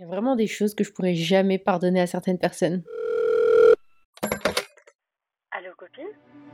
Il y a vraiment des choses que je pourrais jamais pardonner à certaines personnes. Allô, copine?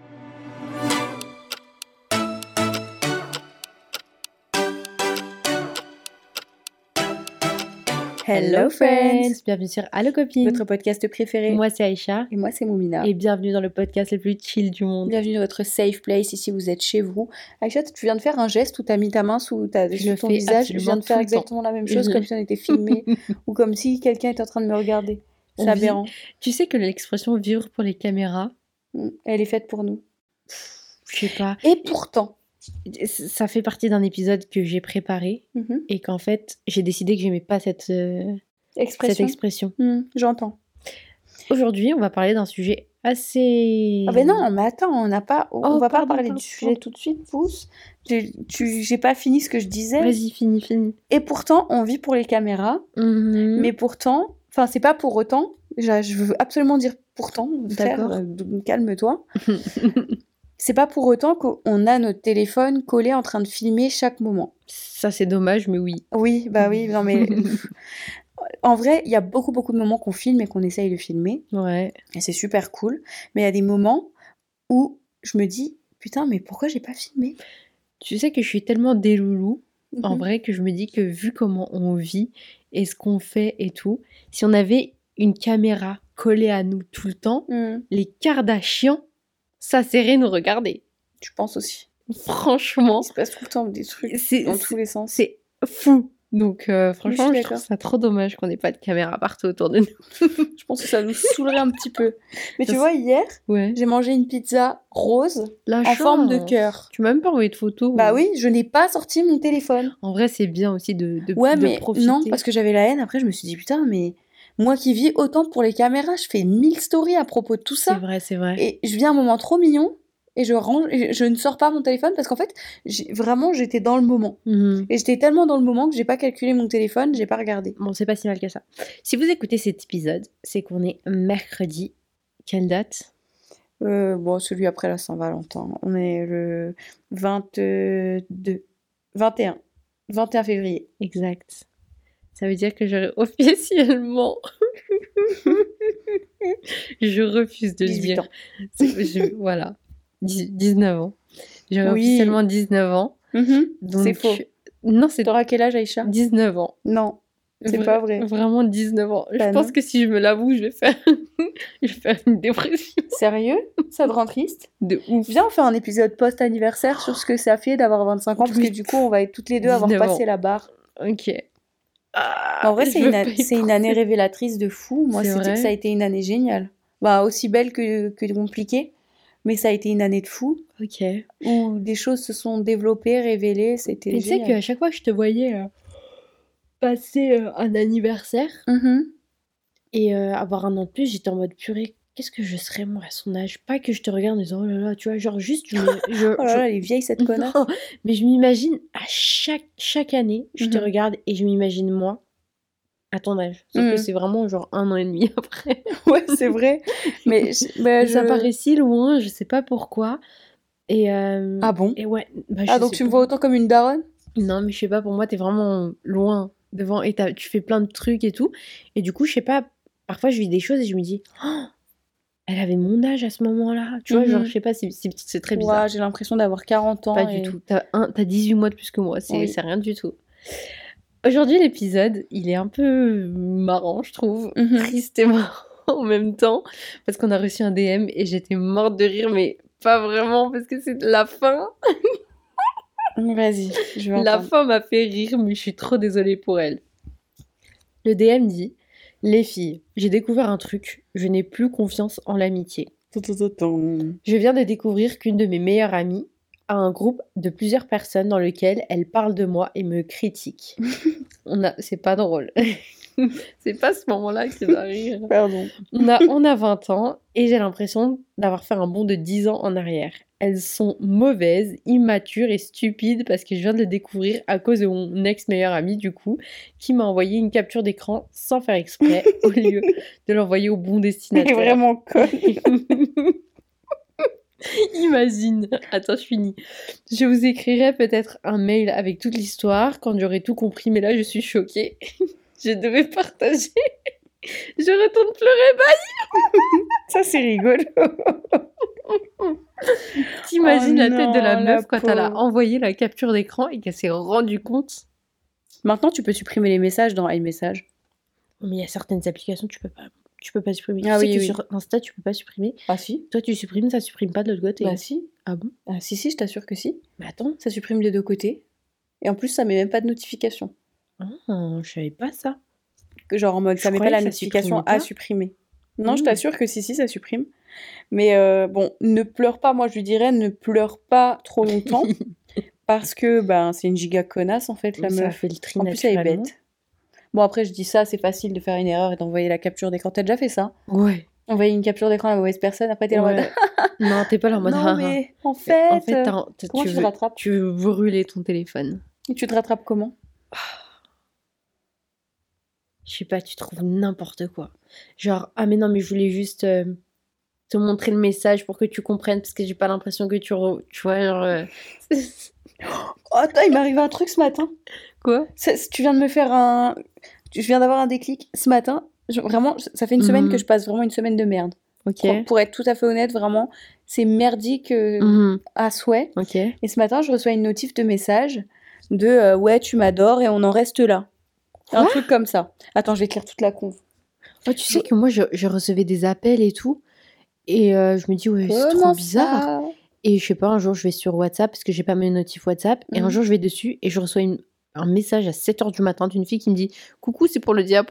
Hello friends! Bienvenue sur Allo Copine, votre podcast préféré. Moi c'est Aïcha Et moi c'est Moumina. et bienvenue dans le podcast le plus chill du monde. Bienvenue dans votre safe place, ici vous êtes chez vous. Aïcha, tu viens de faire un geste où tu as mis ta main sous ton visage. Je viens de faire exactement la même chose, comme si on était filmé ou comme si quelqu'un était en train de me regarder. C'est aberrant. Tu sais que l'expression vivre pour les caméras, elle est faite pour nous. Je sais pas. Et pourtant, ça fait partie d'un épisode que j'ai préparé et qu'en fait j'ai décidé que j'aimais pas cette expression. J'entends. Aujourd'hui, on va parler d'un sujet assez... Ah ben non, mais attends, on va pas parler du sujet tout de suite, pousse. J'ai pas fini ce que je disais. Vas-y, finis. Et pourtant, on vit pour les caméras, mais pourtant, enfin c'est pas pour autant, je veux absolument dire pourtant, frère, calme-toi. C'est pas pour autant qu'on a notre téléphone collé en train de filmer chaque moment. Ça c'est dommage, mais oui. Oui, non mais... En vrai, il y a beaucoup de moments qu'on filme et qu'on essaye de filmer. Ouais. Et c'est super cool. Mais il y a des moments où je me dis, putain, mais pourquoi j'ai pas filmé ? Tu sais que je suis tellement déloulou, en vrai, que je me dis que vu comment on vit et ce qu'on fait et tout, si on avait une caméra collée à nous tout le temps, les Kardashians, ça serait nous regarder. Je pense aussi. Franchement. Il se passe tout le temps des trucs dans tous les sens. C'est fou. Donc franchement, je trouve ça trop dommage qu'on n'ait pas de caméra partout autour de nous. Je pense que ça nous saoulerait un petit peu. Mais tu vois, hier, j'ai mangé une pizza rose en forme de cœur. Tu m'as même pas envoyé de photos. Bah oui, je n'ai pas sorti mon téléphone. En vrai, c'est bien aussi de mais profiter. Non, parce que j'avais la haine. Après, je me suis dit, putain, mais moi qui vis autant pour les caméras, je fais 1000 stories à propos de tout ça. C'est vrai. Et je vis un moment trop mignon. Et je ne sors pas mon téléphone parce qu'en fait, j'étais dans le moment. Et j'étais tellement dans le moment que j'ai pas calculé mon téléphone, j'ai pas regardé. Bon, c'est pas si mal que ça. Si vous écoutez cet épisode, c'est qu'on est mercredi. Quelle date ? Celui après la Saint-Valentin. On est le 21 février. Exact. Ça veut dire que j'aurais officiellement... Je refuse de le dire. Voilà. 19 ans. J'aurais officiellement 19 ans. Donc... C'est faux. Non, T'auras quel âge, Aïcha ? 19 ans. Non, c'est pas vrai. Vraiment 19 ans. Je pense que si je me l'avoue, je vais faire une dépression. Sérieux ? Ça te rend triste ? De ouf. Viens, on fait un épisode post-anniversaire sur ce que ça fait d'avoir 25 ans, parce que du coup, on va être toutes les deux avoir passé la barre. Ok. En vrai, c'est une année révélatrice de fou. Moi, ça a été une année géniale. Bah, aussi belle que compliquée. Mais ça a été une année de fou. Ok. Où des choses se sont développées, révélées. C'était génial. Tu sais qu'à chaque fois que je te voyais passer un anniversaire et avoir un an de plus, j'étais en mode purée. Qu'est-ce que je serais moi à son âge ? Pas que je te regarde en disant oh là là, tu vois, genre juste. Oh là là, elle est vieille cette connasse. Non, mais je m'imagine à chaque année, je te regarde et je m'imagine moi à ton âge. Sauf que c'est vraiment genre 1 an et demi après. Ouais, c'est vrai. Mais ça paraît si loin, je sais pas pourquoi. Et ah bon ? Et ouais. Donc tu me vois autant comme une daronne ? Non, mais je sais pas, pour moi, t'es vraiment loin devant et tu fais plein de trucs et tout. Et du coup, je sais pas, parfois je vis des choses et je me dis, oh, elle avait mon âge à ce moment-là. Tu vois, genre, je sais pas, c'est très bizarre. Ouais, j'ai l'impression d'avoir 40 ans. Pas du tout. T'as 18 mois de plus que moi, c'est rien du tout. Aujourd'hui, l'épisode, il est un peu marrant, je trouve. Triste et marrant en même temps. Parce qu'on a reçu un DM et j'étais morte de rire, mais pas vraiment, parce que c'est de la fin. Vas-y, je vais entendre. La fin m'a fait rire, mais je suis trop désolée pour elle. Le DM dit « Les filles, j'ai découvert un truc. Je n'ai plus confiance en l'amitié. Je viens de découvrir qu'une de mes meilleures amies a un groupe de plusieurs personnes dans lequel elle parle de moi et me critique. » C'est pas drôle. C'est pas ce moment-là qui va rire. Pardon. On a 20 ans et j'ai l'impression d'avoir fait un bond de 10 ans en arrière. Elles sont mauvaises, immatures et stupides parce que je viens de le découvrir à cause de mon ex-meilleur ami, du coup, qui m'a envoyé une capture d'écran sans faire exprès au lieu de l'envoyer au bon destinataire. Elle est vraiment conne. Imagine. Attends, je finis. Je vous écrirai peut-être un mail avec toute l'histoire quand j'aurai tout compris, mais là, je suis choquée. Je devais partager. Je retourne pleurer, bye. Ça, c'est rigolo. T'imagines la tête de la meuf quand elle a envoyé la capture d'écran et qu'elle s'est rendue compte. Maintenant, tu peux supprimer les messages dans iMessage. Mais il y a certaines applications, tu peux pas supprimer. Ah oui, oui. Sur Insta, tu peux pas supprimer. Ah si. Toi, tu supprimes, ça supprime pas de l'autre côté. Bah si. Ah bon? Ah si, je t'assure que si. Mais attends. Ça supprime des deux côtés. Et en plus, ça met même pas de notification. Ah, je savais pas ça. Genre en mode, ça met pas la notification à supprimer. Non, je t'assure que si, ça supprime. Mais bon, ne pleure pas, moi je lui dirais, ne pleure pas trop longtemps. Parce que c'est une giga connasse en fait, la meuf. Ça fait le tri en plus, elle est bête. Bon, après, je dis ça, c'est facile de faire une erreur et d'envoyer la capture d'écran. T'as déjà fait ça? Ouais. Envoyer une capture d'écran à la mauvaise personne, après t'es en mode. Non, t'es pas là en mode. Non, mais en fait. Comment tu te rattrapes? Tu veux brûler ton téléphone. Et tu te rattrapes comment? Je sais pas, tu trouves n'importe quoi. Genre, ah mais non, mais je voulais juste te montrer le message pour que tu comprennes, parce que j'ai pas l'impression que tu vois, genre... Oh, attends, il m'est arrivé un truc ce matin. Quoi? Tu viens de me faire un... Je viens d'avoir un déclic ce matin. Vraiment, ça fait une semaine que je passe vraiment une semaine de merde. Ok. Pour être tout à fait honnête, vraiment, c'est merdique à souhait. Ok. Et ce matin, je reçois une notif de message de ouais, tu m'adores et on en reste là. Un truc comme ça. Attends, je vais écrire toute la conve. Oh, tu sais que moi, je recevais des appels et tout. Et je me dis, ouais, c'est trop bizarre. Et je sais pas, un jour, je vais sur WhatsApp parce que j'ai pas mes notifs WhatsApp. Et un jour, je vais dessus et je reçois un message à 7h du matin d'une fille qui me dit « Coucou, c'est pour le diapo ».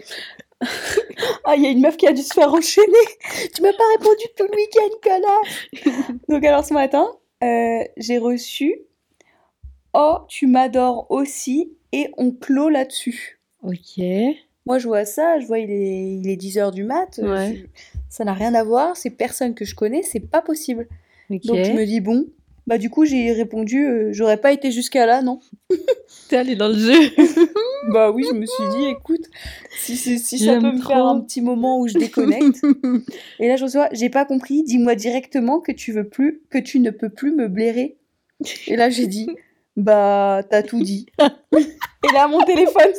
Ah, il y a une meuf qui a dû se faire enchaîner. Tu m'as pas répondu tout le week-end, connard. Donc alors, ce matin, j'ai reçu « Oh, tu m'adores aussi » et on clôt là-dessus. Ok. Moi, je vois ça, je vois il est 10h du mat. Ouais. Ça n'a rien à voir, c'est personne que je connais, c'est pas possible. Okay. Donc je me dis, bon, du coup, j'ai répondu, j'aurais pas été jusqu'à là, non. T'es allée dans le jeu. Bah oui, je me suis dit, écoute, si ça peut me faire un petit moment où je déconnecte. Et là, je reçois, j'ai pas compris, dis-moi directement que tu ne peux plus me blairer. Et là, j'ai dit, t'as tout dit. Et là, mon téléphone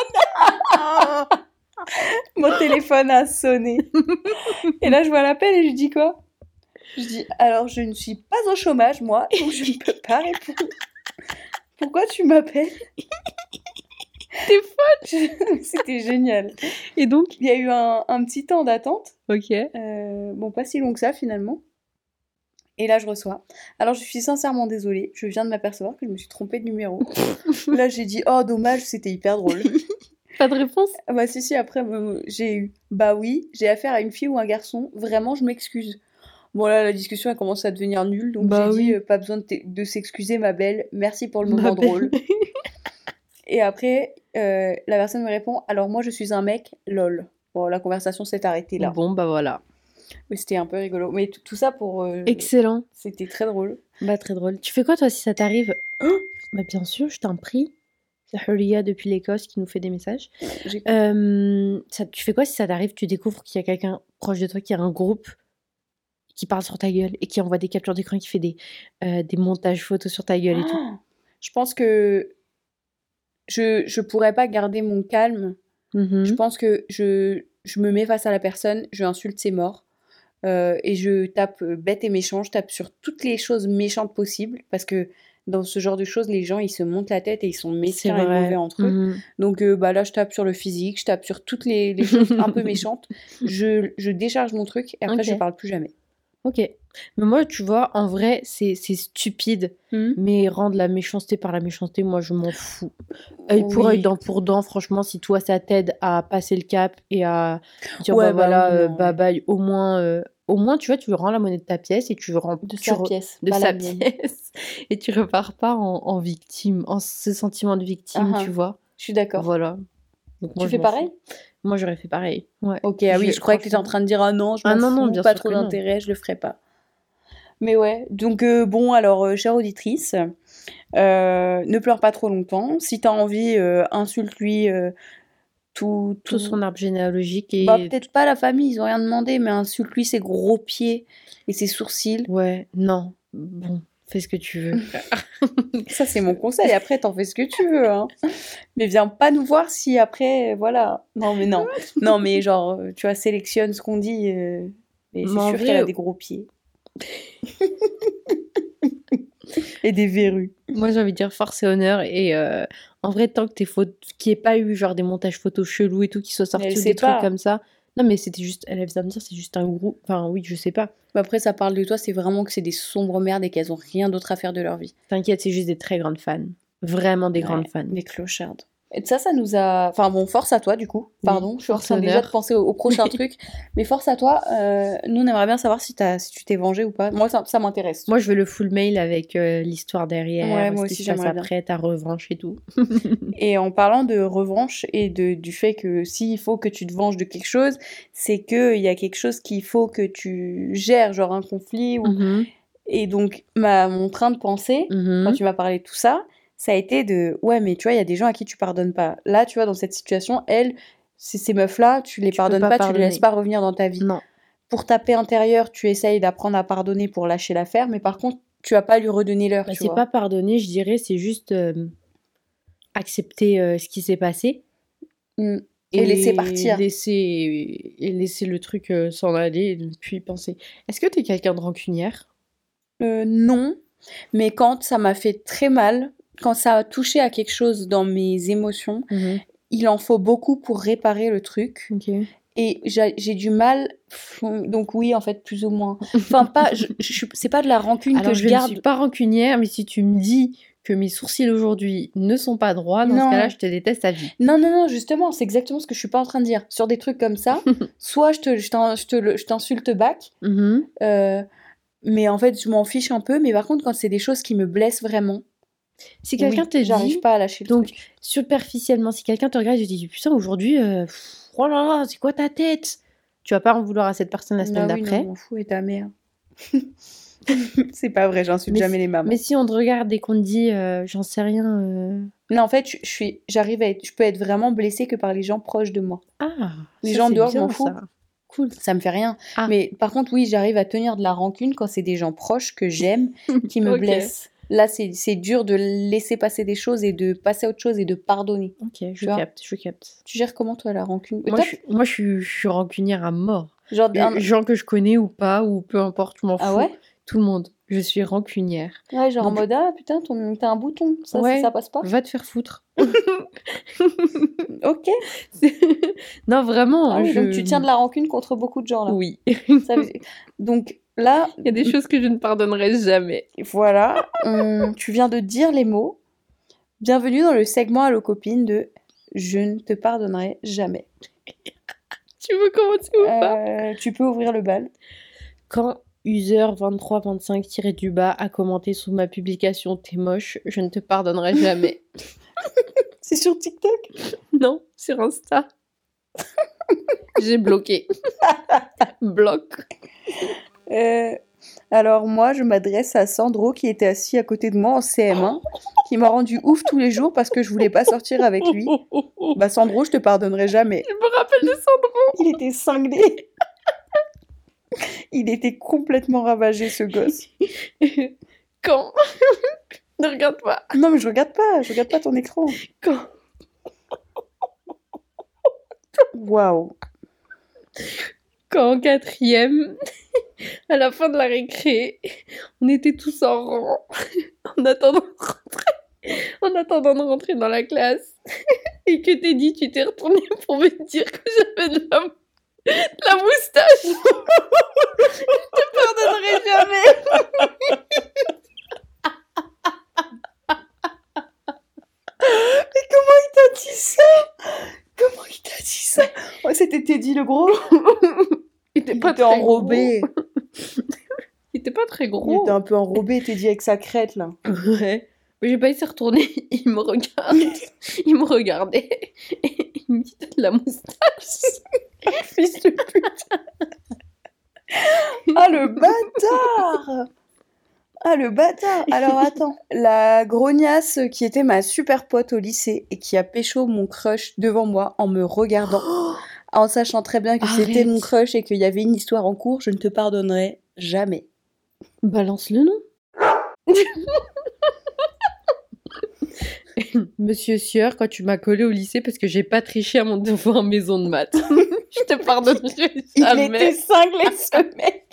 sonne. Mon téléphone a sonné. Et là, je vois l'appel et je dis quoi? Je dis, alors, je ne suis pas au chômage, moi, donc je ne peux pas répondre. Pourquoi tu m'appelles? T'es folle. C'était génial. Et donc, il y a eu un petit temps d'attente. Ok. Bon, pas si long que ça, finalement. Et là, je reçois. Alors, je suis sincèrement désolée. Je viens de m'apercevoir que je me suis trompée de numéro. Là, j'ai dit, oh, dommage, c'était hyper drôle. Pas de réponse? Bah si, après, j'ai eu. Bah oui, j'ai affaire à une fille ou un garçon. Vraiment, je m'excuse. Bon, là, la discussion a commencé à devenir nulle. Donc, j'ai dit, pas besoin de s'excuser, ma belle. Merci pour le moment drôle. Et après, la personne me répond, alors moi, je suis un mec, lol. Bon, la conversation s'est arrêtée là. Bon, bah voilà. Mais c'était un peu rigolo. Mais tout ça pour... Excellent. C'était très drôle. Bah, très drôle. Tu fais quoi, toi, si ça t'arrive? Bah, bien sûr, je t'en prie. C'est Huria depuis l'Écosse qui nous fait des messages. Tu fais quoi si ça t'arrive? Tu découvres qu'il y a quelqu'un proche de toi qui a un groupe qui parle sur ta gueule et qui envoie des captures d'écran, qui fait des montages photos sur ta gueule et tout. Je pense que je pourrais pas garder mon calme. Je pense que je me mets face à la personne, je insulte ses morts. Et je tape bête et méchant, je tape sur toutes les choses méchantes possibles, parce que dans ce genre de choses, les gens, ils se montent la tête et ils sont mesquins et mauvais entre eux. Donc là, je tape sur le physique, je tape sur toutes les choses un peu méchantes. Je décharge mon truc et après, je parle plus jamais. Ok. Mais moi, tu vois, en vrai, c'est stupide. Mais rendre la méchanceté par la méchanceté, moi, je m'en fous. Œil pour œil, dent pour dent, franchement, si toi, ça t'aide à passer le cap et à dire, bye bye, au moins, tu vois, tu rends la monnaie de ta pièce et tu rends de sa pièce. Et tu repars pas en victime, en ce sentiment de victime, tu vois. Je suis d'accord. Voilà. Donc, moi, tu fais pareil? Moi, j'aurais fait pareil. Ouais. Ok, je croyais que tu étais en train de dire ah non, je m'en fous, bien pas sûr trop d'intérêt, je le ferai pas. Mais ouais, donc bon, alors, chère auditrice, ne pleure pas trop longtemps. Si t'as envie, insulte-lui tout son arbre généalogique. Et... peut-être pas la famille, ils ont rien demandé, mais insulte-lui ses gros pieds et ses sourcils. Ouais, non, bon. Fais ce que tu veux. Ça, c'est mon conseil. Après, t'en fais ce que tu veux. Hein. Mais viens pas nous voir si après, voilà. Non, mais non. Non, mais genre, tu vois, sélectionne ce qu'on dit. Et c'est sûr qu'elle a des gros pieds. Et des verrues. Moi, j'ai envie de dire force et honneur. Et en vrai, tant que qu'il n'y ait pas eu genre des montages photos chelous et tout, qui soient sortis ou des trucs comme ça. Non, mais c'était juste, elle vient de dire, c'est juste un groupe. Enfin, oui, je sais pas. Mais après, ça parle de toi, c'est vraiment que c'est des sombres merdes et qu'elles ont rien d'autre à faire de leur vie. T'inquiète, c'est juste des très grandes fans. Vraiment des grandes fans. Des clochardes. Et ça nous a... Enfin bon, force à toi du coup. Pardon, je suis en train déjà de penser au prochain truc. Mais force à toi. Nous, on aimerait bien savoir si tu t'es vengé ou pas. Moi, ça m'intéresse. Moi, je veux le full mail avec l'histoire derrière. Ouais, moi aussi, j'aimerais bien. Après, ta revanche et tout. Et en parlant de revanche et du fait que s'il faut que tu te venges de quelque chose, c'est qu'il y a quelque chose qu'il faut que tu gères, genre un conflit. Et donc, mon train de pensée, quand tu m'as parlé de tout ça, ça a été de ouais, mais tu vois, il y a des gens à qui tu pardonnes pas. Là, tu vois, dans cette situation, ces meufs-là, tu les pardonnes pas, tu les laisses pas revenir dans ta vie. Non. Pour ta paix intérieure, tu essayes d'apprendre à pardonner pour lâcher l'affaire, mais par contre, tu vas pas lui redonner l'heure. C'est pas pardonner, je dirais, c'est juste accepter ce qui s'est passé. Et laisser partir. Et laisser le truc s'en aller, puis penser. Est-ce que t'es quelqu'un de rancunière ? Non, mais quand ça m'a fait très mal, quand ça a touché à quelque chose dans mes émotions, il en faut beaucoup pour réparer le truc. Okay. Et j'ai du mal, donc oui, en fait, plus ou moins. Enfin, pas, c'est pas de la rancune que je garde. Je ne suis pas rancunière, mais si tu me dis que mes sourcils aujourd'hui ne sont pas droits, dans ce cas-là, je te déteste à vie. Non, justement, c'est exactement ce que je suis pas en train de dire. Sur des trucs comme ça, soit je t'insulte back, mais en fait, je m'en fiche un peu. Mais par contre, quand c'est des choses qui me blessent vraiment, si quelqu'un te dit, j'arrive pas à lâcher le truc. Superficiellement, si quelqu'un te regarde et te dit putain, aujourd'hui, oh là là, c'est quoi ta tête ? Tu vas pas en vouloir à cette personne la semaine d'après. Non, je m'en fous, et ta mère. C'est pas vrai, j'insulte jamais les mamans. Mais si on te regarde et qu'on te dit, j'en sais rien. Non, en fait, je peux être vraiment blessée que par les gens proches de moi. Ah, les gens dehors, je m'en fous. Cool. Ça me fait rien. Mais par contre, oui, j'arrive à tenir de la rancune quand c'est des gens proches que j'aime qui me blessent. Là, c'est dur de laisser passer des choses et de passer à autre chose et de pardonner. Ok, je capte. Tu gères comment, toi, la rancune ? Moi, je suis rancunière à mort. Genre gens que je connais ou pas, ou peu importe, je m'en fous. Ah ouais ? Tout le monde. Je suis rancunière. Ouais, genre en mode, ah putain, t'as un bouton. Ça passe pas ? Va te faire foutre. Ok. Non, vraiment. Donc tu tiens de la rancune contre beaucoup de gens, là. Oui. Donc là... Il y a des choses que je ne pardonnerai jamais. Voilà. Tu viens de dire les mots. Bienvenue dans le segment Allo Copine de « Je ne te pardonnerai jamais ». Tu veux commencer ou pas ? Tu peux ouvrir le bal. Quand user2325-du-bas a commenté sous ma publication « T'es moche, je ne te pardonnerai jamais ». C'est sur TikTok ? Non, sur Insta. J'ai bloqué. Bloc. Alors moi, je m'adresse à Sandro qui était assis à côté de moi en CM1, qui m'a rendu ouf tous les jours parce que je voulais pas sortir avec lui. Bah Sandro, je te pardonnerai jamais. Je me rappelle de Sandro. Il était cinglé. Il était complètement ravagé, ce gosse. Quand ? Ne regarde pas. Non mais je regarde pas ton écran. Quand ? Waouh. Quand en 4e, à la fin de la récré, on était tous en rang, en attendant de rentrer dans la classe, et que Teddy, tu t'es retourné pour me dire que j'avais de la moustache. Je te pardonnerai jamais. Mais comment il t'a dit ça ? Ouais, c'était Teddy le gros. Il était pas très enrobé. Il était pas très gros. Il était un peu enrobé, Teddy, avec sa crête, là. Ouais. Mais j'ai pas essayé de retourner. Il me regardait. Et il me dit, t'as de la moustache. Fils de pute. Ah, le bâtard. Alors, attends. La grognasse qui était ma super pote au lycée et qui a pécho mon crush devant moi en me regardant, en sachant très bien que c'était mon crush et qu'il y avait une histoire en cours, je ne te pardonnerai jamais. Balance le nom. Monsieur Sieur, quand tu m'as collé au lycée parce que j'ai pas triché à mon devoir maison de maths. Je te pardonnerai jamais. Il était cinglé, ce mec.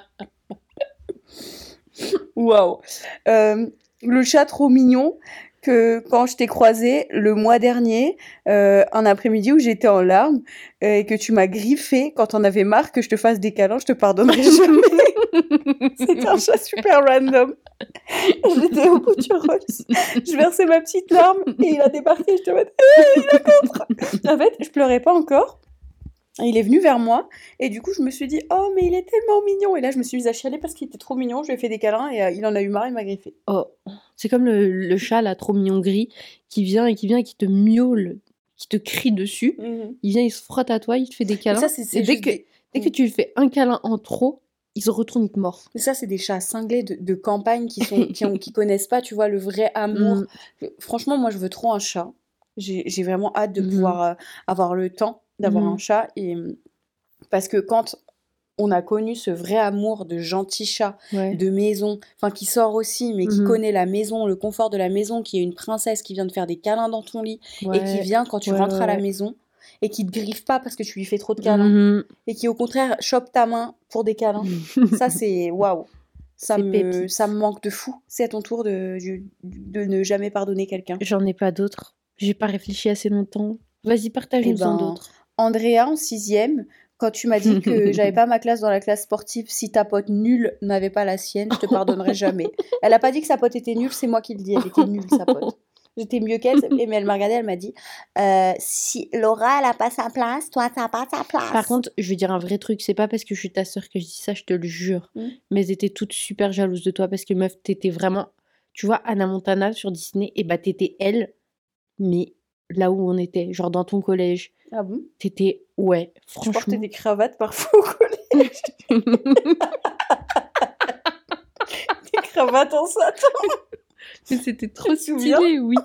Waouh. Le chat trop mignon que quand je t'ai croisé le mois dernier, un après-midi où j'étais en larmes et que tu m'as griffé quand on avait marre que je te fasse des câlins, je te pardonnerai jamais. C'était un chat super random. J'étais au bout du rose. Je versais ma petite larme et il a débarqué. Je te mets, il est contre. En fait, je pleurais pas encore. Il est venu vers moi et du coup je me suis dit oh mais il est tellement mignon et là je me suis mise à chialer parce qu'il était trop mignon, je lui ai fait des câlins et il en a eu marre, il m'a griffé. Oh, c'est comme le chat là trop mignon gris qui vient et qui te miaule, qui te crie dessus. Il vient, il se frotte à toi, il te fait des câlins. Ça, et dès que tu lui fais un câlin en trop, il se retourne, il te mord. Ça, c'est des chats cinglés de campagne qui connaissent pas, tu vois, le vrai amour. Franchement, moi, je veux trop un chat. J'ai vraiment hâte de pouvoir avoir le temps d'avoir un chat. Parce que quand on a connu ce vrai amour de gentil chat, de maison, enfin qui sort aussi, mais qui connaît la maison, le confort de la maison, qui est une princesse qui vient te faire des câlins dans ton lit, et qui vient quand tu rentres à la maison, et qui te griffe pas parce que tu lui fais trop de câlins, et qui au contraire chope ta main pour des câlins. Ça, c'est waouh. Ça me manque de fou. C'est à ton tour de ne jamais pardonner quelqu'un. J'en ai pas d'autres. J'ai pas réfléchi assez longtemps. Vas-y, partage-nous d'autres. Andrea, en 6e, quand tu m'as dit que j'avais pas ma classe dans la classe sportive, si ta pote nulle n'avait pas la sienne, je te pardonnerai jamais. Elle a pas dit que sa pote était nulle, c'est moi qui le dis. Elle était nulle, sa pote. J'étais mieux qu'elle, mais elle m'a regardée, elle m'a dit si Laura, elle a pas sa place, toi, t'as pas ta place. Par contre, je vais dire un vrai truc, c'est pas parce que je suis ta sœur que je dis ça, je te le jure. Mais elles étaient toutes super jalouses de toi parce que meuf, t'étais vraiment. Tu vois, Hannah Montana sur Disney, et bah t'étais elle, mais là où on était, genre dans ton collège. Ah bon? T'étais, ouais, franchement. Je portais des cravates parfois au collège. Des cravates en satin. Mais c'était trop stylé, oui.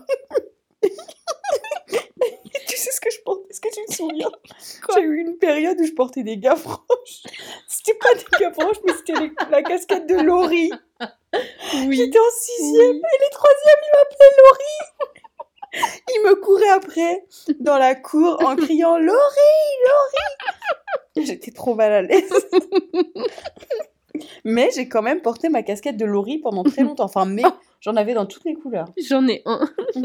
Tu sais ce que je portais? Est-ce que tu te souviens? J'ai eu une période où je portais des gaffranches. C'était pas des gaffranches, mais c'était la casquette de Laurie. Oui. J'étais en 6e et les 3e, ils m'appelaient Laurie. Il me courait après dans la cour en criant Laurie, Laurie. J'étais trop mal à l'aise. Mais j'ai quand même porté ma casquette de Laurie pendant très longtemps. Enfin, mais j'en avais dans toutes les couleurs. J'en ai un.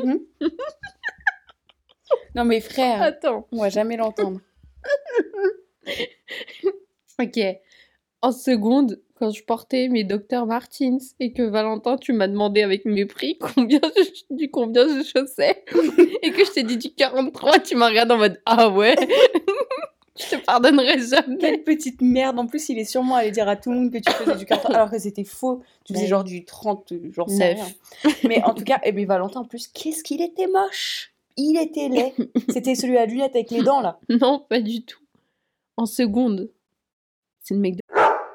Non mais frère, attends, on va jamais l'entendre. Ok. En seconde, quand je portais mes Dr Martens et que Valentin, tu m'as demandé avec mépris combien je chaussais et que je t'ai dit du 43, tu m'as regardé en mode ah ouais. Je te pardonnerai jamais. Quelle petite merde. En plus, il est sûrement allé dire à tout le monde que tu faisais du 43 alors que c'était faux. Tu faisais genre du 30, genre c'est rien. Mais en tout cas, mais Valentin, en plus, qu'est-ce qu'il était moche. Il était laid. C'était celui à lunettes avec les dents, là. Non, pas du tout. En seconde, c'est le mec de...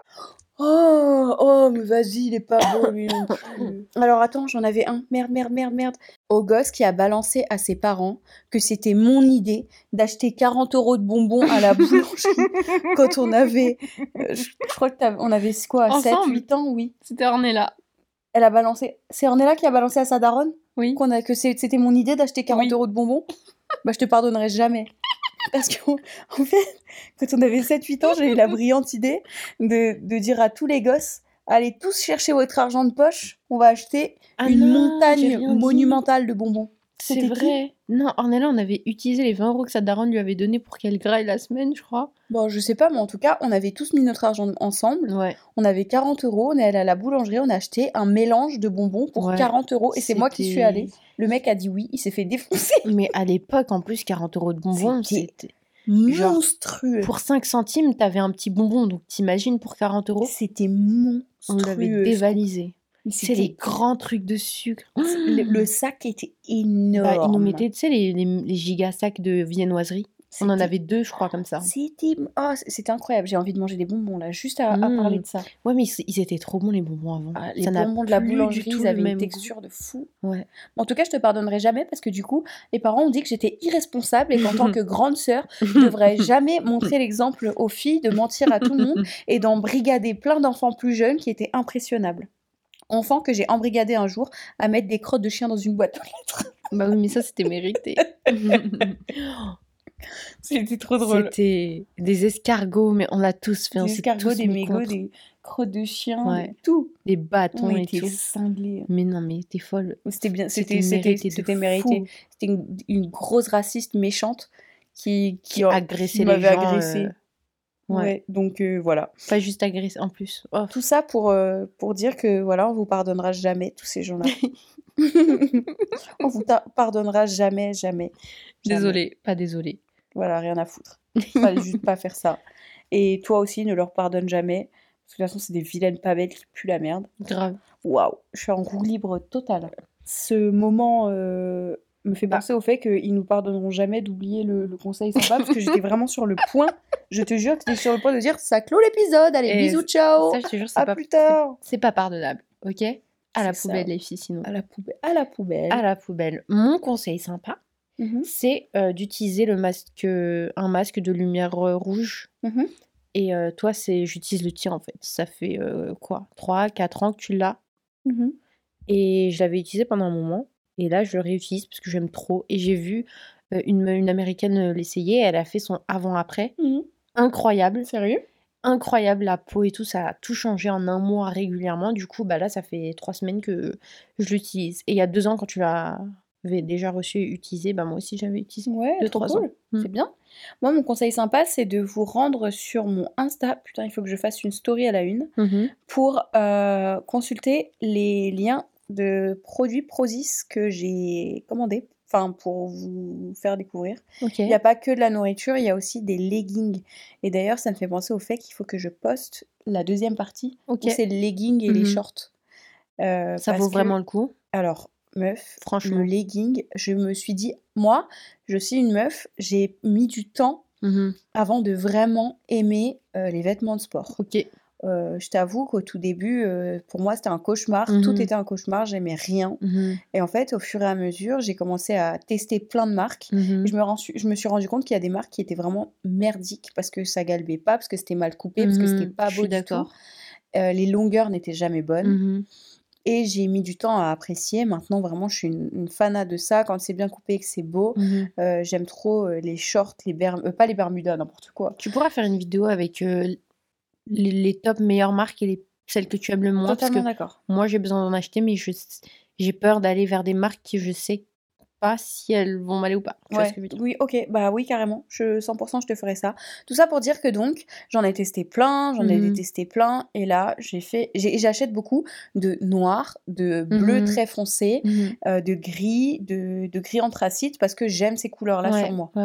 Oh, mais vas-y, il est pas beau, lui non plus. Alors attends, j'en avais un. Merde. Au gosse qui a balancé à ses parents que c'était mon idée d'acheter 40 € de bonbons à la boulangerie quand on avait... je crois qu'on avait quoi, 7, 8 ans, oui. C'était Ornella. Elle a balancé... C'est Ornella qui a balancé à sa daronne? Oui. Que c'était mon idée d'acheter 40 € de bonbons? Bah, je te pardonnerai jamais. Parce qu'en fait, quand on avait 7-8 ans, j'ai eu la brillante idée de dire à tous les gosses, allez tous chercher votre argent de poche, on va acheter une montagne monumentale de bonbons. C'est vrai. Non, Ornella, on avait utilisé les 20 € que sa daronne lui avait donné pour qu'elle graille la semaine, je crois. Bon, je sais pas, mais en tout cas, on avait tous mis notre argent ensemble. Ouais. On avait 40 €, on est allé à la boulangerie, on a acheté un mélange de bonbons pour 40 €. Et c'est moi qui suis allée. Le mec a dit oui, il s'est fait défoncer. Mais à l'époque, en plus, 40 € de bonbons, c'était monstrueux. Pour 5 centimes, t'avais un petit bonbon, donc t'imagines pour 40 €. C'était monstrueux. On l'avait dévalisé. C'est les grands trucs de sucre. Le sac était énorme. Bah, ils nous mettaient, tu sais, les giga sacs de viennoiserie. On en avait 2, je crois, comme ça. C'était incroyable. J'ai envie de manger des bonbons, là, juste à parler de ça. Ouais, mais ils étaient trop bons, les bonbons, avant. Les bonbons de la boulangerie, ils avaient une texture de fou. Ouais. En tout cas, je te pardonnerai jamais parce que du coup, les parents ont dit que j'étais irresponsable et qu'en tant que grande sœur, je devrais jamais montrer l'exemple aux filles de mentir à tout le monde et d'en brigader plein d'enfants plus jeunes qui étaient impressionnables. enfant que j'ai embrigadé un jour à mettre des crottes de chien dans une boîte aux lettres. Bah oui, mais ça, c'était mérité. C'était trop drôle. C'était des escargots, mais on l'a tous fait. Des escargots, des mégots, des crottes de chien, tout. Des bâtons et tout. Cinglés. Mais non, mais t'es folle. C'était bien, c'était mérité. C'était une grosse raciste méchante qui agressait les gens. Agressé. Ouais, donc voilà. Pas juste agressé en plus. Oh. Tout ça pour dire que voilà, on vous pardonnera jamais, tous ces gens-là. On vous pardonnera jamais. Désolée, pas désolée. Voilà, rien à foutre. Fallait juste pas faire ça. Et toi aussi, ne leur pardonne jamais. Parce que de toute façon, c'est des vilaines pas belles qui puent la merde. Grave. Waouh, je suis en roue libre totale. Ce moment me fait penser au fait qu'ils nous pardonneront jamais d'oublier le conseil sympa. Parce que j'étais vraiment sur le point. Je te jure que j'étais sur le point de dire ça clôt l'épisode. Allez, bisous, ciao. Ça, je te jure, c'est pas plus tard. C'est pas pardonnable, ok? À la poubelle, les filles, sinon. À la poubelle. À la poubelle. Mon conseil sympa, c'est d'utiliser un masque de lumière rouge. Et toi, j'utilise le tien, en fait. Ça fait 3-4 ans que tu l'as. Et je l'avais utilisé pendant un moment. Et là, je le réutilise parce que j'aime trop. Et j'ai vu une Américaine l'essayer. Elle a fait son avant-après. Incroyable. Sérieux? Incroyable, la peau et tout, ça a tout changé en un mois régulièrement. Du coup, là, ça fait 3 semaines que je l'utilise. Et il y a 2 ans, quand tu l'avais déjà reçu et utilisé, moi aussi, j'avais utilisé. Ouais, 2-3 ans. C'est bien. Moi, mon conseil sympa, c'est de vous rendre sur mon Insta. Putain, il faut que je fasse une story à la une pour consulter les liens de produits Prozis que j'ai commandés. Enfin, pour vous faire découvrir. Il n'y a pas que de la nourriture, il y a aussi des leggings. Et d'ailleurs, ça me fait penser au fait qu'il faut que je poste la deuxième partie, où c'est les leggings et les shorts. Ça vaut vraiment le coup? Alors, meuf, franchement, le legging, je me suis dit, moi, je suis une meuf, j'ai mis du temps avant de vraiment aimer les vêtements de sport. Je t'avoue qu'au tout début, pour moi, c'était un cauchemar. Tout était un cauchemar, j'aimais rien. Et en fait, au fur et à mesure, j'ai commencé à tester plein de marques. Et je me suis rendu compte qu'il y a des marques qui étaient vraiment merdiques parce que ça galbait pas, parce que c'était mal coupé, parce que c'était pas beau du tout. Les longueurs n'étaient jamais bonnes. Et j'ai mis du temps à apprécier. Maintenant, vraiment, je suis une fanat de ça. Quand c'est bien coupé et que c'est beau, j'aime trop les shorts, pas les Bermudas, n'importe quoi. Tu pourras faire une vidéo avec les top meilleures marques et celles que tu aimes le moins. Totalement d'accord. Moi, j'ai besoin d'en acheter, mais j'ai peur d'aller vers des marques qui je sais pas si elles vont m'aller ou pas. Tu vois ce que je veux dire? Oui, ok, oui, carrément. 100% je te ferai ça. Tout ça pour dire que donc, j'en ai testé plein, j'en ai détesté plein, et là, j'achète beaucoup de noir, de bleu très foncé, de gris, de gris anthracite, parce que j'aime ces couleurs-là sur moi.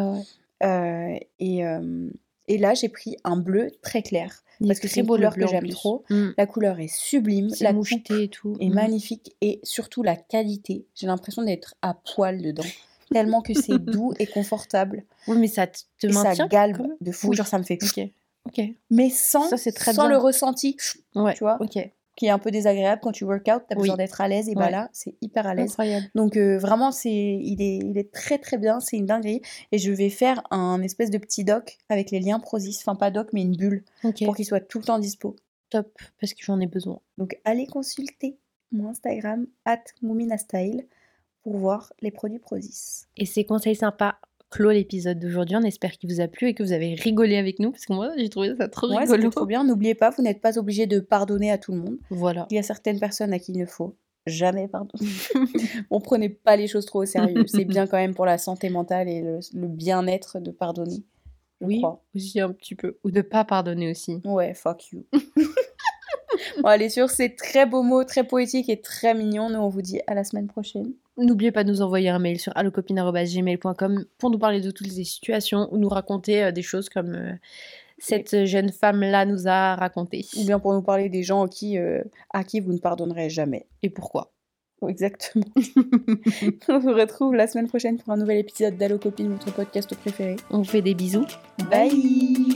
Et là, j'ai pris un bleu très clair. Parce que c'est une couleur que j'aime trop. La couleur est sublime. La coupe et tout. Est magnifique. Et surtout, la qualité. J'ai l'impression d'être à poil dedans. Tellement que c'est doux et confortable. Oui, mais ça te maintient. Ça galbe de fou. Genre, ça me fait... Ok. Mais sans le ressenti. Ouais. Tu vois qui est un peu désagréable quand tu workout, t'as besoin d'être à l'aise, et là, c'est hyper à l'aise. Incroyable. Donc vraiment, il est très très bien, c'est une dinguerie. Et je vais faire un espèce de petit doc avec les liens Prozis, enfin pas doc, mais une bulle, pour qu'il soit tout le temps dispo. Top, parce que j'en ai besoin. Donc allez consulter mon Instagram, @mouminastyle, pour voir les produits Prozis. Et ces conseils sympas clôt l'épisode d'aujourd'hui. On espère qu'il vous a plu et que vous avez rigolé avec nous, parce que moi j'ai trouvé ça trop rigolo. C'était trop bien. N'oubliez pas, vous n'êtes pas obligé de pardonner à tout le monde. Voilà. Il y a certaines personnes à qui il ne faut jamais pardonner. On prenait pas les choses trop au sérieux. C'est bien quand même pour la santé mentale et le bien-être de pardonner. Oui, aussi un petit peu. Ou de pas pardonner aussi. Ouais, fuck you. Bon, allez, sur ces très beaux mots, très poétiques et très mignons, nous on vous dit à la semaine prochaine. N'oubliez pas de nous envoyer un mail sur allocopine@gmail.com pour nous parler de toutes les situations ou nous raconter des choses comme cette jeune femme-là nous a raconté. Ou bien pour nous parler des gens à qui vous ne pardonnerez jamais. Et pourquoi. Exactement. On vous retrouve la semaine prochaine pour un nouvel épisode d'Allo Copine, votre podcast préféré. On vous fait des bisous. Bye.